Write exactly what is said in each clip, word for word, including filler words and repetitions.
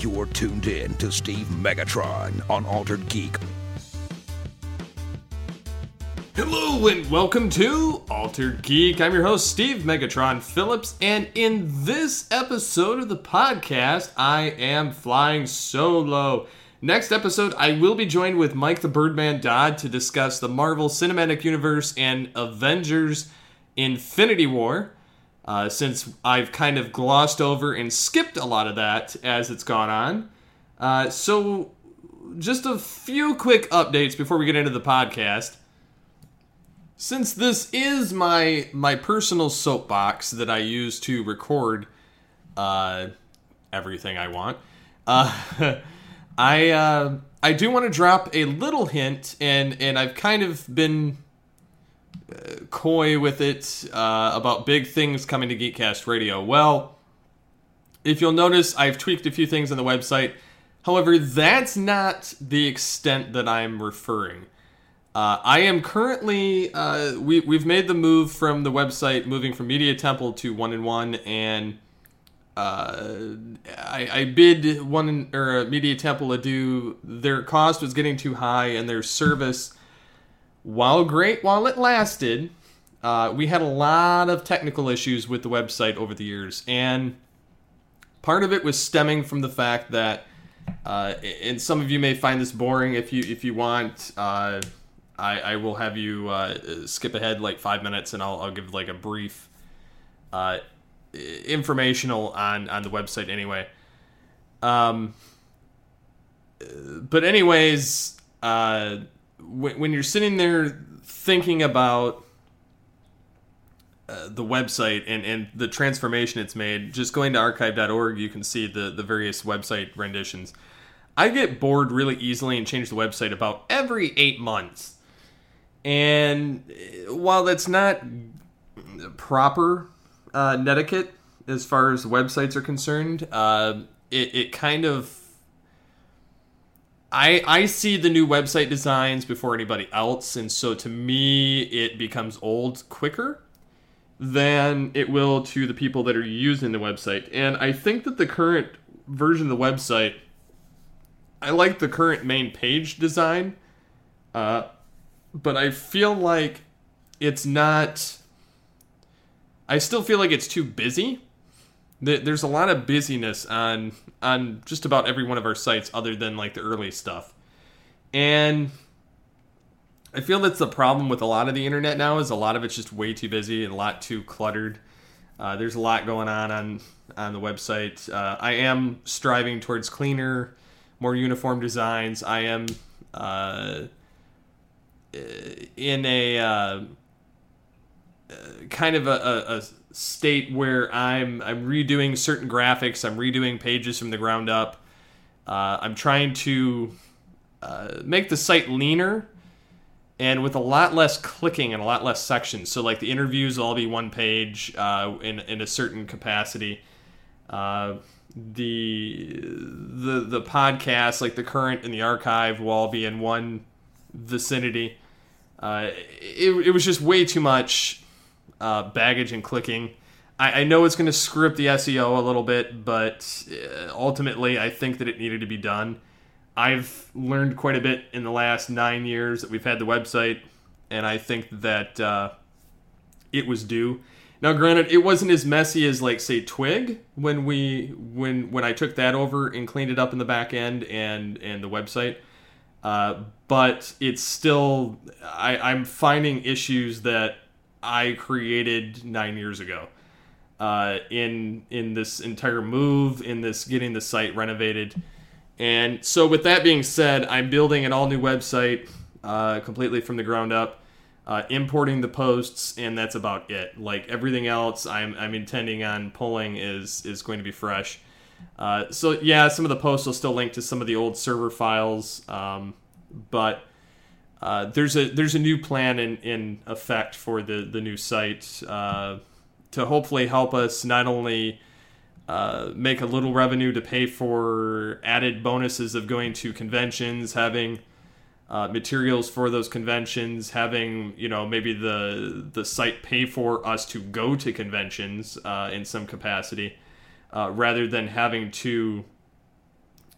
You're tuned in to Steve Megatron on Altered Geek. Hello and welcome to Altered Geek. I'm your host, Steve Megatron Phillips, and in this episode of the podcast, I am flying solo. Next episode, I will be joined with Mike the Birdman Dodd to discuss the Marvel Cinematic Universe and Avengers Infinity War, uh, since I've kind of glossed over and skipped a lot of that as it's gone on. Uh, so, just a few quick updates before we get into the podcast. Since this is my my personal soapbox that I use to record uh, everything I want, uh, I uh, I do want to drop a little hint, and, and I've kind of been uh, coy with it uh, about big things coming to Geekcast Radio. Well, if you'll notice, I've tweaked a few things on the website. However, that's not the extent that I'm referring. Uh, I am currently, uh, we, we've made the move from the website, moving from Media Temple to One and One, and uh, I, I bid One or Media Temple adieu. Their cost was getting too high, and their service, while great while it lasted, uh, we had a lot of technical issues with the website over the years, and part of it was stemming from the fact that, uh, and some of you may find this boring if you if you want. Uh, I, I will have you uh, skip ahead like five minutes, and I'll, I'll give like a brief uh, informational on, on the website anyway. Um, but anyways, uh, when, when you're sitting there thinking about uh, the website and, and the transformation it's made, just going to archive dot org, you can see the, the various website renditions. I get bored really easily and change the website about every eight months. And while that's not proper uh, netiquette as far as websites are concerned, uh, it, it kind of... I, I see the new website designs before anybody else, and so to me, it becomes old quicker than it will to the people that are using the website. And I think that the current version of the website, I like the current main page design, uh, but I feel like it's not... I still feel like it's too busy. There's a lot of busyness on on just about every one of our sites other than like the early stuff. And I feel that's the problem with a lot of the internet now, is a lot of it's just way too busy and a lot too cluttered. Uh, there's a lot going on on, on the website. Uh, I am striving towards cleaner, more uniform designs. I am... Uh, in a uh, kind of a, a, a state where I'm I'm redoing certain graphics, I'm redoing pages from the ground up. Uh, I'm trying to uh, make the site leaner and with a lot less clicking and a lot less sections. So like the interviews will all be one page uh, in in a certain capacity. Uh, the the the podcast, like the current and the archive, will all be in one vicinity. Uh, it, it was just way too much uh, baggage and clicking. I, I know it's going to screw up the S E O a little bit, but uh, ultimately I think that it needed to be done. I've learned quite a bit in the last nine years that we've had the website, and I think that uh, it was due. Now, granted, it wasn't as messy as, like, say, Twig when we when when I took that over and cleaned it up in the back end and and the website. Uh, but it's still, I, I'm finding issues that I created nine years ago uh, in in this entire move, in this getting the site renovated. And so with that being said, I'm building an all-new website uh, completely from the ground up, uh, importing the posts, and that's about it. Like everything else I'm, I'm intending on pulling is, is going to be fresh. Uh, so yeah, some of the posts will still link to some of the old server files, um, but uh, there's a there's a new plan in, in effect for the, the new site uh, to hopefully help us not only uh, make a little revenue to pay for added bonuses of going to conventions, having uh, materials for those conventions, having, you know, maybe the the site pay for us to go to conventions uh, in some capacity, uh, rather than having to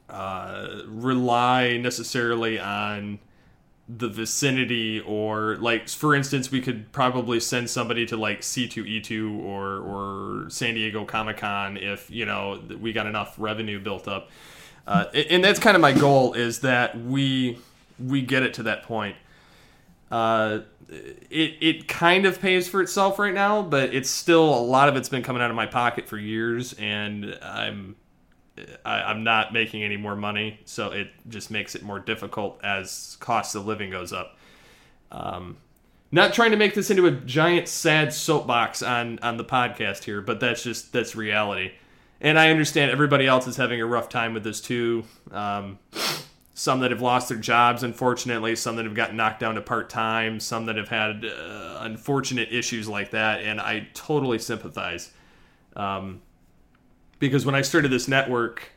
uh, rely necessarily on the vicinity, or like, for instance, we could probably send somebody to like C two E two or or San Diego Comic-Con if, you know, we got enough revenue built up. Uh, and that's kind of my goal, is that we we get it to that point. Uh, it it kind of pays for itself right now, but it's still, a lot of it's been coming out of my pocket for years, and I'm I, I'm not making any more money, so it just makes it more difficult as cost of living goes up. Um, not trying to make this into a giant sad soapbox on on the podcast here, but that's just that's reality. And I understand everybody else is having a rough time with this too. Um, some that have lost their jobs, unfortunately. Some that have gotten knocked down to part-time. Some that have had uh, unfortunate issues like that. And I totally sympathize. Um, because when I started this network,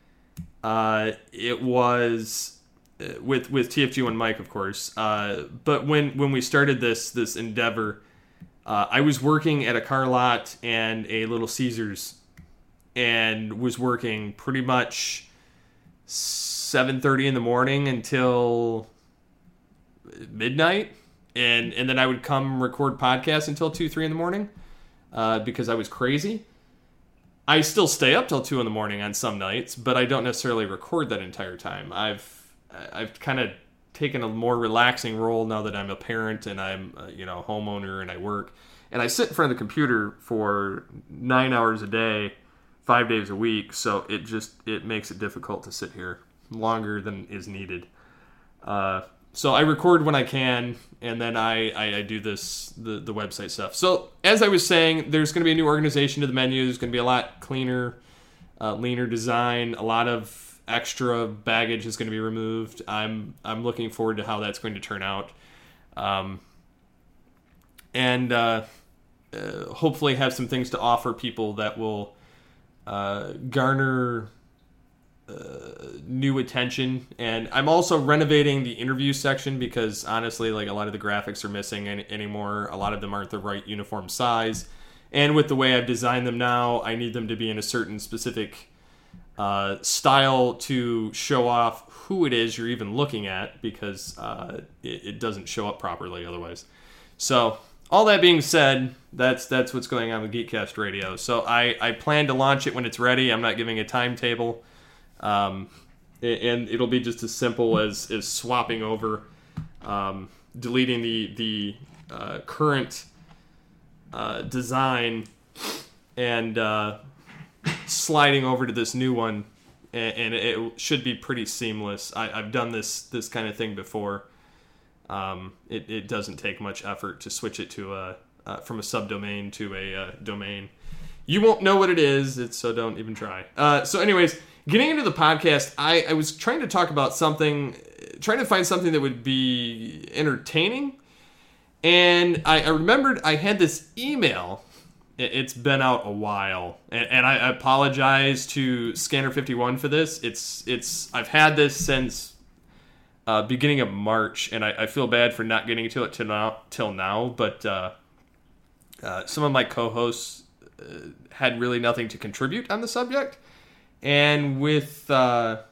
uh, it was uh, with with T F G one Mike, of course. Uh, but when, when we started this, this endeavor, uh, I was working at a car lot and a Little Caesars, and was working pretty much seven thirty in the morning until midnight, and and then I would come record podcasts until two, three in the morning, uh, because I was crazy. I still stay up till two in the morning on some nights, but I don't necessarily record that entire time. I've I've kind of taken a more relaxing role now that I'm a parent and I'm a, you know, homeowner, and I work, and I sit in front of the computer for nine hours a day, five days a week, so it just it makes it difficult to sit here longer than is needed. Uh, so I record when I can, and then I, I, I do this the, the website stuff. So as I was saying, there's going to be a new organization to the menu. There's going to be a lot cleaner, uh, leaner design. A lot of extra baggage is going to be removed. I'm I'm looking forward to how that's going to turn out, um, and uh, uh, hopefully have some things to offer people that will Uh, garner uh, new attention. And I'm also renovating the interview section, because honestly, like, a lot of the graphics are missing any, anymore. A lot of them aren't the right uniform size, and with the way I've designed them now, I need them to be in a certain specific uh, style to show off who it is you're even looking at, because uh, it, it doesn't show up properly otherwise. So all that being said, that's that's what's going on with Geekcast Radio. So I, I plan to launch it when it's ready. I'm not giving a timetable. Um, and it'll be just as simple as, as swapping over, um, deleting the, the uh, current uh, design and uh, sliding over to this new one. And, and it should be pretty seamless. I, I've done this, this kind of thing before. Um, it, it doesn't take much effort to switch it to a uh, from a subdomain to a uh, domain. You won't know what it is, it's, so don't even try. Uh, so anyways, getting into the podcast, I, I was trying to talk about something, trying to find something that would be entertaining. And I, I remembered I had this email. It, it's been out a while, and, and I apologize to Scanner fifty-one for this. It's it's I've had this since Uh, beginning of March, and I, I feel bad for not getting to it till now. Till now, but uh, uh, some of my co-hosts uh, had really nothing to contribute on the subject, and with uh,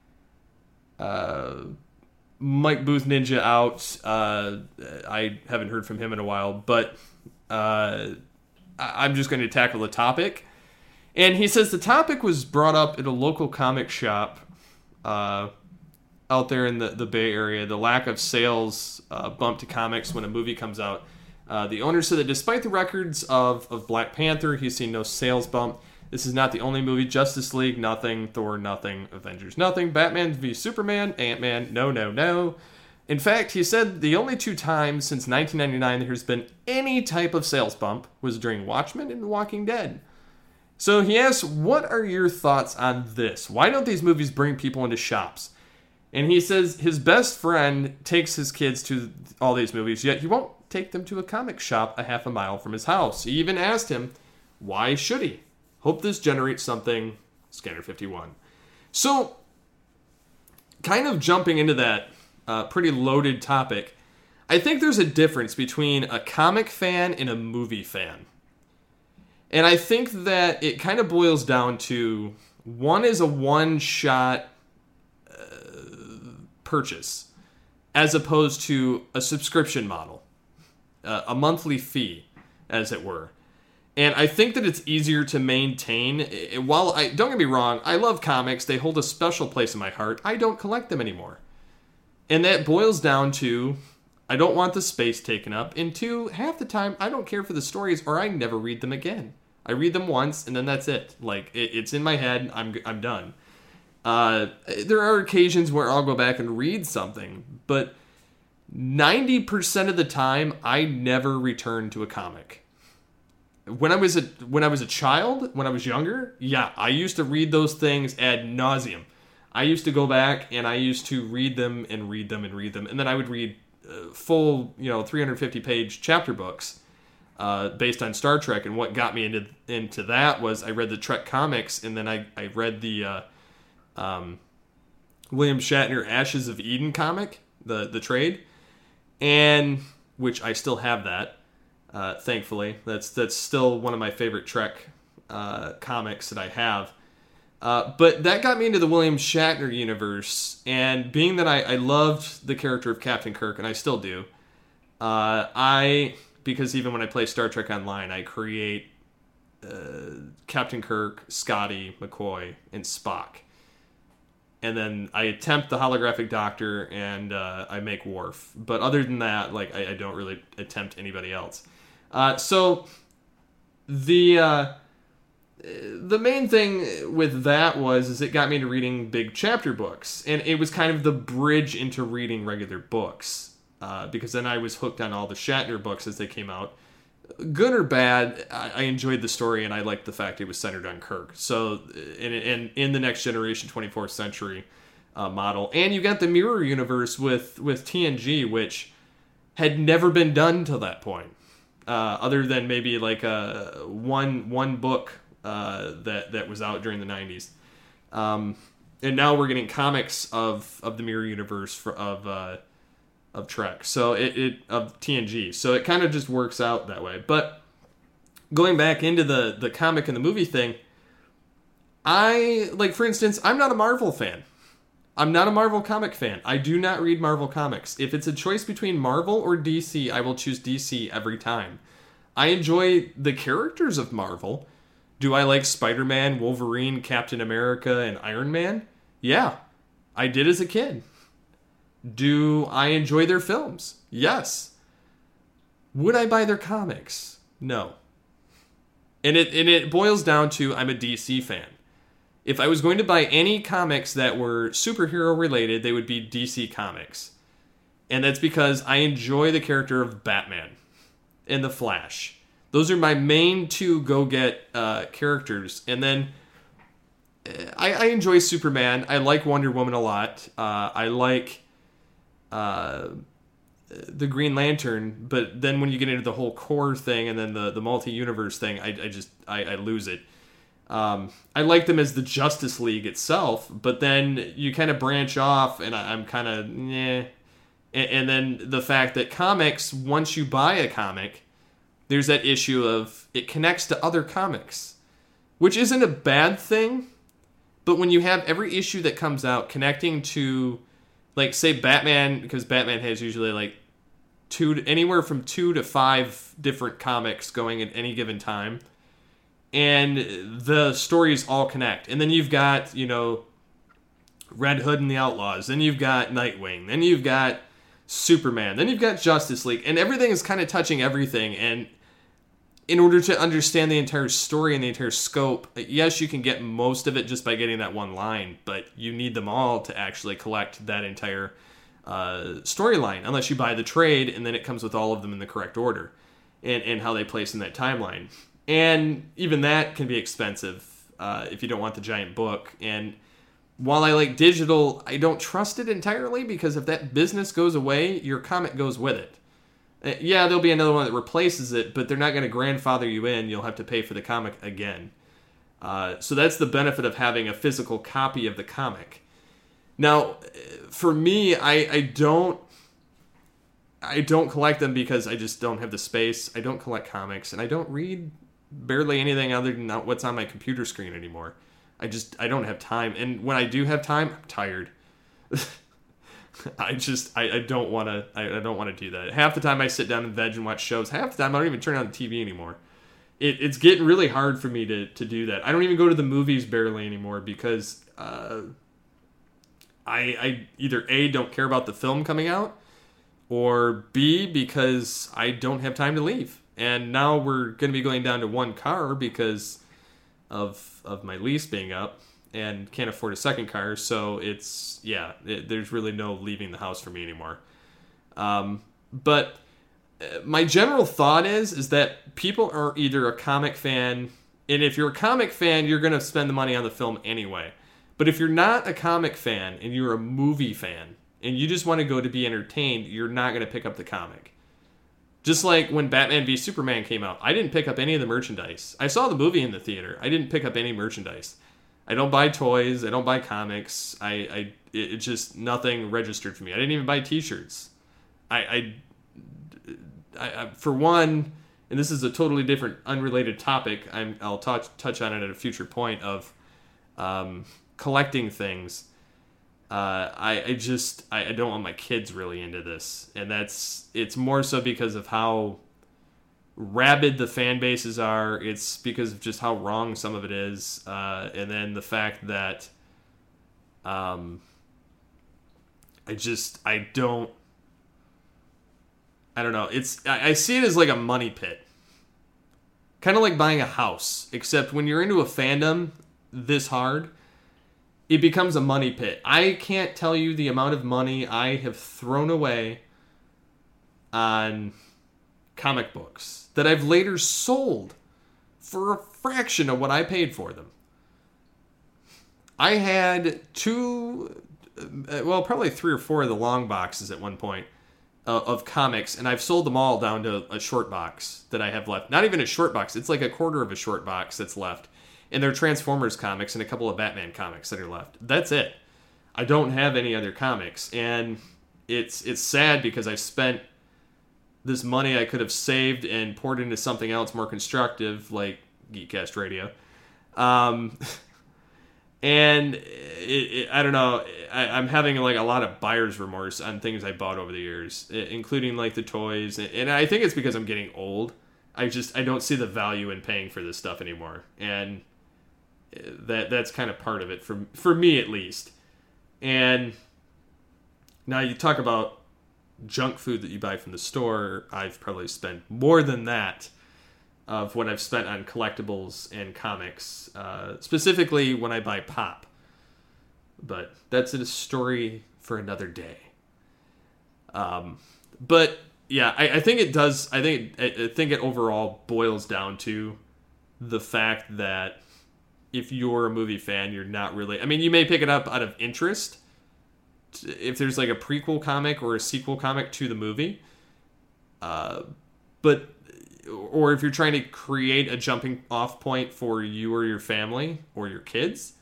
uh, Mike Booth Ninja out, uh, I haven't heard from him in a while. But uh, I'm just going to tackle the topic, and he says the topic was brought up at a local comic shop. Uh, out there in the, the Bay Area, the lack of sales uh, bump to comics when a movie comes out. Uh, the owner said that despite the records of, of Black Panther, he's seen no sales bump. This is not the only movie. Justice League, nothing. Thor, nothing. Avengers, nothing. Batman v Superman, Ant-Man, no, no, no. In fact, he said the only two times since nineteen ninety-nine there's been any type of sales bump was during Watchmen and The Walking Dead. So he asks, what are your thoughts on this? Why don't these movies bring people into shops? And he says his best friend takes his kids to all these movies, yet he won't take them to a comic shop a half a mile from his house. He even asked him, why should he? Hope this generates something, Scanner fifty-one. So, kind of jumping into that uh, pretty loaded topic, I think there's a difference between a comic fan and a movie fan. And I think that it kind of boils down to, one is a one-shot purchase, as opposed to a subscription model, uh, a monthly fee, as it were. And I think that it's easier to maintain. While I don't get me wrong, I love comics. They hold a special place in my heart. I don't collect them anymore. And that boils down to I don't want the space taken up. And two, half the time I don't care for the stories or I never read them again. I read them once and then that's it. Like it, it's in my head. I'm I'm done. Uh, there are occasions where I'll go back and read something, but ninety percent of the time I never return to a comic. When I was a when I was a child, when I was younger, yeah, I used to read those things ad nauseum. I used to go back and I used to read them and read them and read them, and then I would read uh, full, you know, three hundred fifty page chapter books uh, based on Star Trek. And what got me into into that was I read the Trek comics, and then I I read the uh, um, William Shatner Ashes of Eden comic, the the trade, and which I still have that. Uh, thankfully, that's that's still one of my favorite Trek uh, comics that I have. Uh, but that got me into the William Shatner universe, and being that I, I loved the character of Captain Kirk, and I still do, uh, I because even when I play Star Trek Online, I create uh, Captain Kirk, Scotty, McCoy, and Spock, and then I attempt the holographic Doctor, and uh, I make Worf. But other than that, like I, I don't really attempt anybody else. Uh, so the uh, the main thing with that was is it got me into reading big chapter books, and it was kind of the bridge into reading regular books uh, because then I was hooked on all the Shatner books as they came out. Good or bad, I, I enjoyed the story, and I liked the fact it was centered on Kirk. So in in, in the Next Generation twenty-fourth Century uh, model, and you got the mirror universe with with T N G, which had never been done till that point. Uh, other than maybe like a one one book uh, that that was out during the nineties, um, and now we're getting comics of, of the mirror universe for, of uh, of Trek. So it, it of T N G. So it kind of just works out that way. But going back into the the comic and the movie thing, I like for instance, I'm not a Marvel fan. I'm not a Marvel comic fan. I do not read Marvel comics. If it's a choice between Marvel or D C, I will choose D C every time. I enjoy the characters of Marvel. Do I like Spider-Man, Wolverine, Captain America, and Iron Man? Yeah, I did as a kid. Do I enjoy their films? Yes. Would I buy their comics? No. And it and it boils down to I'm a D C fan. If I was going to buy any comics that were superhero related, they would be D C comics. And that's because I enjoy the character of Batman and the Flash. Those are my main two go-get uh, characters. And then I, I enjoy Superman. I like Wonder Woman a lot. Uh, I like uh, the Green Lantern. But then when you get into the whole core thing and then the, the multi-universe thing, I, I just I, I lose it. Um, I like them as the Justice League itself, but then you kind of branch off, and I, I'm kind of, eh. And, and then the fact that comics, once you buy a comic, there's that issue of it connects to other comics, which isn't a bad thing, but when you have every issue that comes out connecting to, like, say Batman, because Batman has usually, like, two anywhere from two to five different comics going at any given time, and the stories all connect. And then you've got, you know, Red Hood and the Outlaws. Then you've got Nightwing. Then you've got Superman. Then you've got Justice League. And everything is kind of touching everything. And in order to understand the entire story and the entire scope, yes, you can get most of it just by getting that one line. But you need them all to actually collect that entire uh, storyline. Unless you buy the trade, and then it comes with all of them in the correct order. And, and how they place in that timeline. And even that can be expensive uh, if you don't want the giant book. And while I like digital, I don't trust it entirely because if that business goes away, your comic goes with it. Uh, yeah, there'll be another one that replaces it, but they're not going to grandfather you in. You'll have to pay for the comic again. Uh, so that's the benefit of having a physical copy of the comic. Now, for me, I, I don't... I don't collect them because I just don't have the space. I don't collect comics, and I don't read barely anything other than what's on my computer screen anymore. I just, I don't have time. And when I do have time, I'm tired. I just I, I don't want to I, I don't want to do that. Half the time I sit down and veg and watch shows. Half the time I don't even turn on the T V anymore. It, it's getting really hard for me to, to do that. I don't even go to the movies barely anymore because uh, I I either A, don't care about the film coming out, or B, because I don't have time to leave. And now we're going to be going down to one car because of of my lease being up and can't afford a second car. So it's, yeah, it, there's really no leaving the house for me anymore. Um, but my general thought is, is that people are either a comic fan, and if you're a comic fan, you're going to spend the money on the film anyway. But if you're not a comic fan and you're a movie fan and you just want to go to be entertained, you're not going to pick up the comic. Just like when Batman v Superman came out, I didn't pick up any of the merchandise. I saw the movie in the theater. I didn't pick up any merchandise. I don't buy toys. I don't buy comics. I, I it, it just, nothing registered for me. I didn't even buy t-shirts. I, I, I, I for one, and this is a totally different, unrelated topic. I'm, I'll touch touch on it at a future point of um, collecting things. Uh, I, I just I, I don't want my kids really into this, and that's it's more so because of how rabid the fan bases are. It's because of just how wrong some of it is, uh, and then the fact that um, I just I don't I don't know. It's I, I see it as like a money pit, kind of like buying a house, except when you're into a fandom this hard, it becomes a money pit. I can't tell you the amount of money I have thrown away on comic books that I've later sold for a fraction of what I paid for them. I had two, well, probably three or four of the long boxes at one point uh, of comics, and I've sold them all down to a short box that I have left. Not even a short box. It's like a quarter of a short box that's left. And there are Transformers comics and a couple of Batman comics that are left. That's it. I don't have any other comics. And it's it's sad because I spent this money I could have saved and poured into something else more constructive, like Geekcast Radio. Um, and it, it, I don't know, I, I'm having like a lot of buyer's remorse on things I bought over the years, including like the toys. And I think it's because I'm getting old. I just, I don't see the value in paying for this stuff anymore. And that that's kind of part of it for for me at least. And now you talk about junk food that you buy from the store. I've probably spent more than that of what I've spent on collectibles and comics, uh, specifically when I buy pop. But that's a story for another day. Um, but yeah, I, I think it does. I think I think it overall boils down to the fact that if you're a movie fan, you're not really... I mean, you may pick it up out of interest if there's like a prequel comic or a sequel comic to the movie. Uh, but... Or if you're trying to create a jumping off point for you or your family or your kids,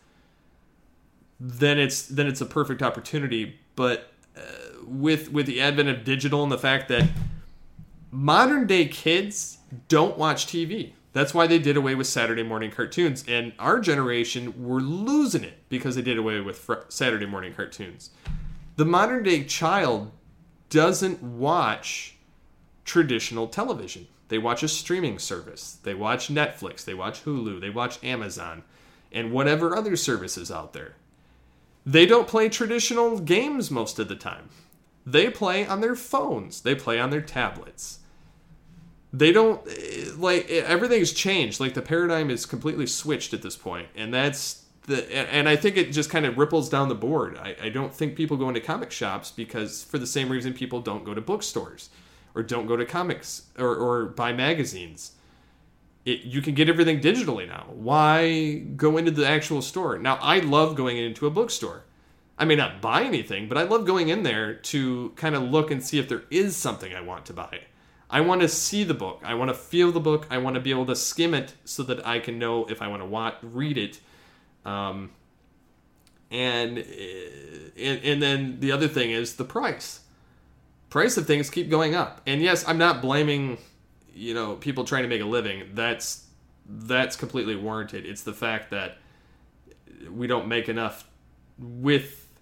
then it's then it's a perfect opportunity. But uh, with with the advent of digital and the fact that modern day kids don't watch T V. That's why they did away with Saturday morning cartoons. And our generation were losing it because they did away with fr- Saturday morning cartoons. The modern day child doesn't watch traditional television. They watch a streaming service. They watch Netflix. They watch Hulu. They watch Amazon. And whatever other services out there. They don't play traditional games most of the time. They play on their phones. They play on their tablets. They don't, like, everything's changed. Like, the paradigm is completely switched at this point. And that's the, and I think it just kind of ripples down the board. I, I don't think people go into comic shops because, for the same reason people don't go to bookstores or don't go to comics or, or buy magazines. It, you can get everything digitally now. Why go into the actual store? Now, I love going into a bookstore. I may not buy anything, but I love going in there to kind of look and see if there is something I want to buy. I want to see the book. I want to feel the book. I want to be able to skim it so that I can know if I want to watch, read it. Um, and, and and then the other thing is the price. Price of things keep going up. And yes, I'm not blaming, you know, people trying to make a living. That's that's completely warranted. It's the fact that we don't make enough with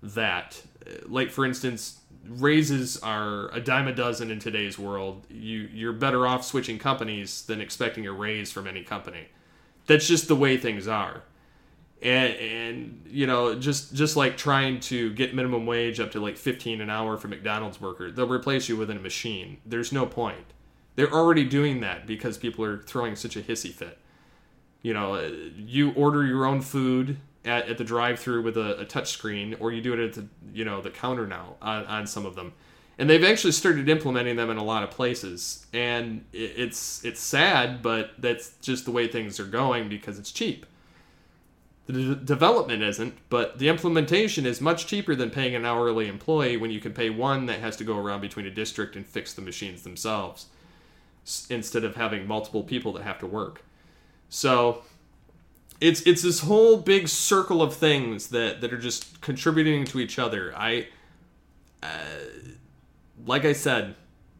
that. Like, for instance, raises are a dime a dozen in today's world. You, you're better off switching companies than expecting a raise from any company. That's just the way things are. And, and you know, just, just like trying to get minimum wage up to like fifteen an hour for McDonald's worker, they'll replace you with a machine. There's no point. They're already doing that because people are throwing such a hissy fit. You know, you order your own food at, at the drive-thru with a, a touch screen, or you do it at the, you know, the counter now on, on some of them. And they've actually started implementing them in a lot of places. And it, it's it's sad, but that's just the way things are going because it's cheap. The d- development isn't, but the implementation is much cheaper than paying an hourly employee when you can pay one that has to go around between a district and fix the machines themselves, instead of having multiple people that have to work. So it's it's this whole big circle of things that, that are just contributing to each other. I, uh, like I said,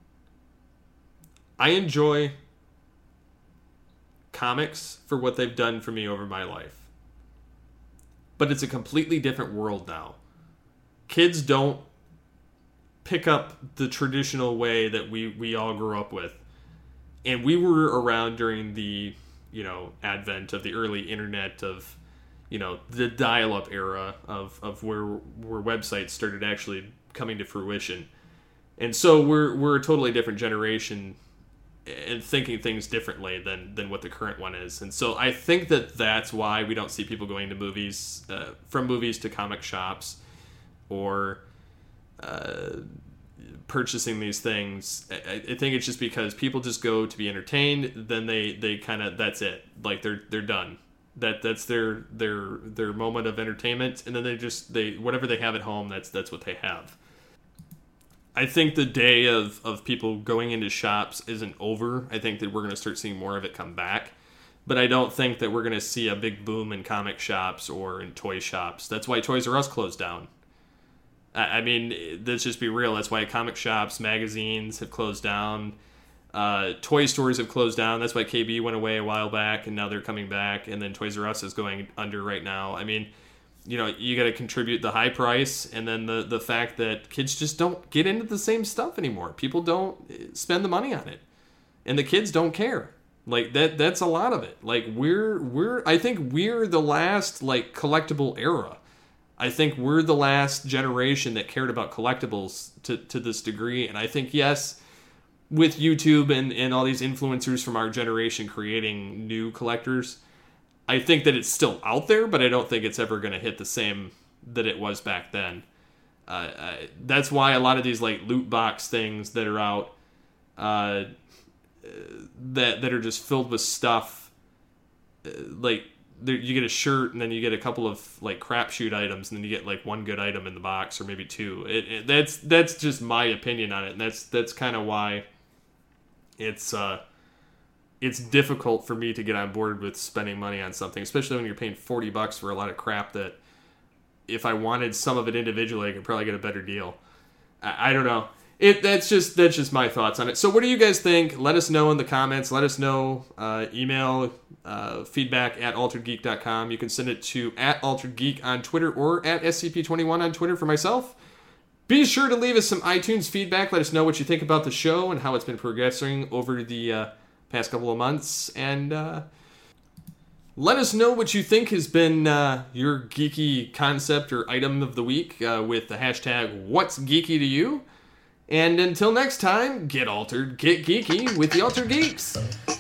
I enjoy comics for what they've done for me over my life. But it's a completely different world now. Kids don't pick up the traditional way that we, we all grew up with. And we were around during the, you know, advent of the early internet, of, you know, the dial-up era of, of where where websites started actually coming to fruition. And so we're we're a totally different generation and thinking things differently than, than what the current one is. And so I think that that's why we don't see people going to movies, uh, from movies to comic shops, or uh, purchasing these things. I, I think it's just because people just go to be entertained, then they, they kind of, that's it. Like, they're they're done. That that's their their their moment of entertainment, and then they just, they whatever they have at home, that's that's what they have. I think the day of, of people going into shops isn't over. I think that we're going to start seeing more of it come back. But I don't think that we're going to see a big boom in comic shops or in toy shops. That's why Toys R Us closed down. I mean, let's just be real. That's why comic shops, magazines have closed down. Uh, toy stores have closed down. That's why K B went away a while back, and now they're coming back. And then Toys R Us is going under right now. I mean, you know, you got to contribute the high price, and then the, the fact that kids just don't get into the same stuff anymore. People don't spend the money on it, and the kids don't care. Like, that that's a lot of it. Like, we're we're I think we're the last, like, collectible era. I think we're the last generation that cared about collectibles to, to this degree. And I think, yes, with YouTube and, and all these influencers from our generation creating new collectors, I think that it's still out there, but I don't think it's ever going to hit the same that it was back then. Uh, I, that's why a lot of these, like, loot box things that are out, uh, that that are just filled with stuff, uh, like, there, you get a shirt and then you get a couple of, like, crapshoot items, and then you get, like, one good item in the box, or maybe two. It, it, that's that's just my opinion on it, and that's that's kind of why it's uh. it's difficult for me to get on board with spending money on something, especially when you're paying forty bucks for a lot of crap that, if I wanted some of it individually, I could probably get a better deal. I, I don't know. It that's just that's just my thoughts on it. So what do you guys think? Let us know in the comments. Let us know. Uh, email uh, feedback at altered geek dot com. You can send it to at altered geek on Twitter, or at S C P twenty-one on Twitter for myself. Be sure to leave us some iTunes feedback. Let us know what you think about the show and how it's been progressing over the uh, past couple of months, and uh, let us know what you think has been uh, your geeky concept or item of the week uh, with the hashtag What's Geeky to You. And until next time, get altered, get geeky with the Altered Geeks.